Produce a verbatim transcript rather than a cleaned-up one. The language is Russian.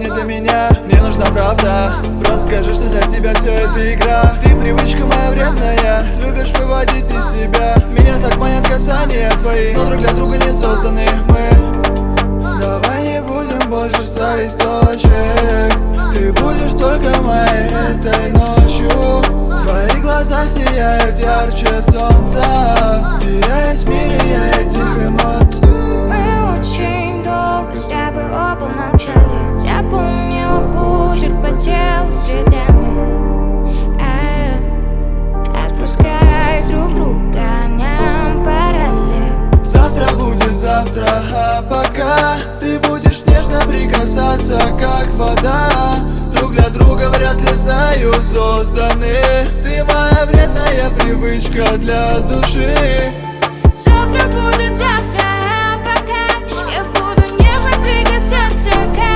не до меня, мне нужна правда. Просто скажи, что для тебя все это игра. Ты привычка моя вредная, любишь выводить из себя. Меня так манят касания твои, но друг для друга не созданы мы. Давай не будем больше ставить точек. Ты будешь только моей этой ночью. Твои глаза сияют ярче солнца, теряясь в мире я этих эмоций. Мы очень долго с тобой оба молчали. Запомнила почерк по телу следами. Отпускай друг друга, нам пора ли. Завтра будет завтра, а пока ты будешь нежно прикасаться, как вода. Друг для друга вряд ли, знаю, созданы. Ты моя вредная привычка для души. Завтра будет завтра, а пока я буду нежно прикасаться, как